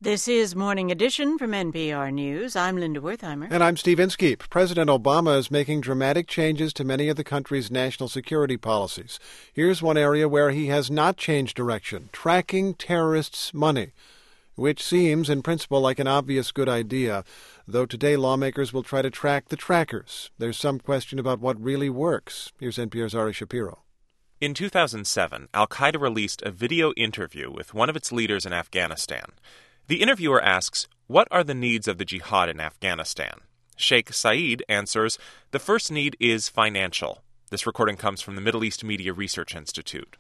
This is Morning Edition from NPR News. I'm Linda Wertheimer. And I'm Steve Inskeep. President Obama is making dramatic changes to many of the country's national security policies. Here's one area where he has not changed direction: tracking terrorists' money, which seems, in principle, like an obvious good idea, though today lawmakers will try to track the trackers. There's some question about what really works. Here's NPR's Ari Shapiro. In 2007, al-Qaeda released a video interview with one of its leaders in Afghanistan. The interviewer asks, "What are the needs of the jihad in Afghanistan?" Sheikh Saeed answers, "The first need is financial." This recording comes from the Middle East Media Research Institute.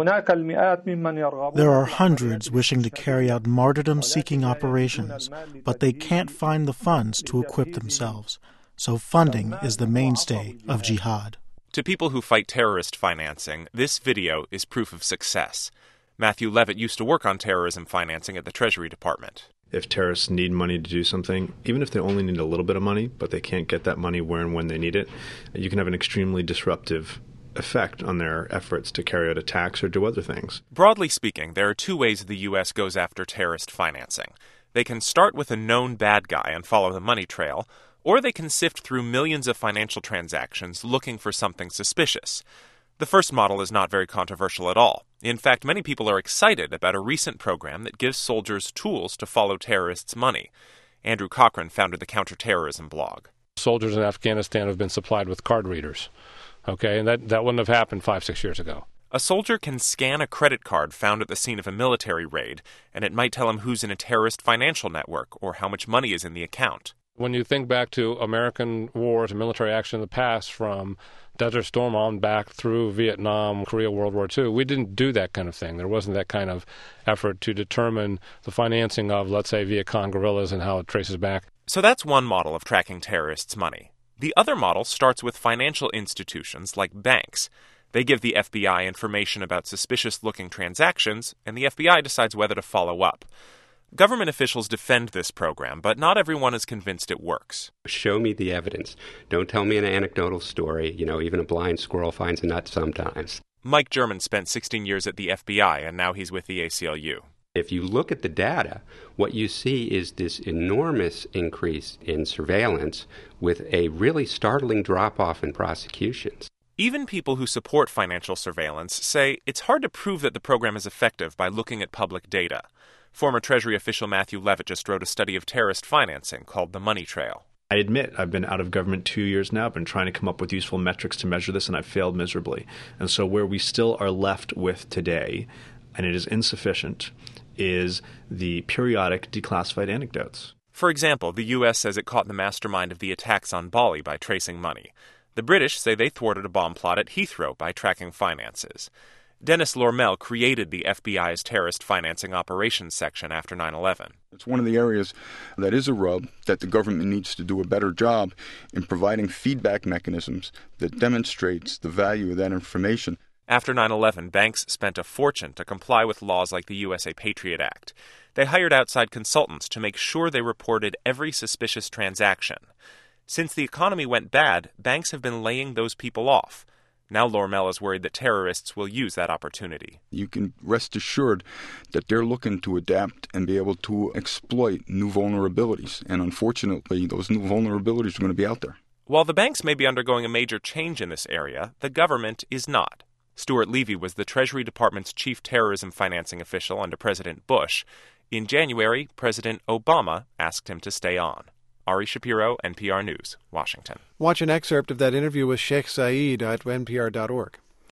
There are hundreds wishing to carry out martyrdom-seeking operations, but they can't find the funds to equip themselves. So funding is the mainstay of jihad. To people who fight terrorist financing, this video is proof of success. Matthew Levitt used to work on terrorism financing at the Treasury Department. If terrorists need money to do something, even if they only need a little bit of money, but they can't get that money where and when they need it, you can have an extremely disruptive effect on their efforts to carry out attacks or do other things. Broadly speaking, there are two ways the U.S. goes after terrorist financing. They can start with a known bad guy and follow the money trail, or they can sift through millions of financial transactions looking for something suspicious. The first model is not very controversial at all. In fact, many people are excited about a recent program that gives soldiers tools to follow terrorists' money. Andrew Cochran founded the Counterterrorism blog. Soldiers in Afghanistan have been supplied with card readers. Okay, and that wouldn't have happened 5-6 years ago. A soldier can scan a credit card found at the scene of a military raid, and it might tell him who's in a terrorist financial network or how much money is in the account. When you think back to American wars and military action in the past, from Desert Storm on back through Vietnam, Korea, World War II, we didn't do that kind of thing. There wasn't that kind of effort to determine the financing of, let's say, Viet Cong guerrillas and how it traces back. So that's one model of tracking terrorists' money. The other model starts with financial institutions like banks. They give the FBI information about suspicious-looking transactions, and the FBI decides whether to follow up. Government officials defend this program, but not everyone is convinced it works. Show me the evidence. Don't tell me an anecdotal story. Even a blind squirrel finds a nut sometimes. Mike German spent 16 years at the FBI, and now he's with the ACLU. If you look at the data, what you see is this enormous increase in surveillance with a really startling drop-off in prosecutions. Even people who support financial surveillance say it's hard to prove that the program is effective by looking at public data. Former Treasury official Matthew Levitt just wrote a study of terrorist financing called The Money Trail. I admit I've been out of government 2 years now. I've been trying to come up with useful metrics to measure this, and I've failed miserably. And so where we still are left with today, and it is insufficient, is the periodic declassified anecdotes. For example, the U.S. says it caught the mastermind of the attacks on Bali by tracing money. The British say they thwarted a bomb plot at Heathrow by tracking finances. Dennis Lormel created the FBI's terrorist financing operations section after 9/11. It's one of the areas that is a rub that the government needs to do a better job in providing feedback mechanisms that demonstrates the value of that information. After 9/11, banks spent a fortune to comply with laws like the USA Patriot Act. They hired outside consultants to make sure they reported every suspicious transaction. Since the economy went bad, banks have been laying those people off. Now Lormel is worried that terrorists will use that opportunity. You can rest assured that they're looking to adapt and be able to exploit new vulnerabilities. And unfortunately, those new vulnerabilities are going to be out there. While the banks may be undergoing a major change in this area, the government is not. Stuart Levy was the Treasury Department's chief terrorism financing official under President Bush. In January, President Obama asked him to stay on. Ari Shapiro, NPR News, Washington. Watch an excerpt of that interview with Sheikh Saeed at npr.org.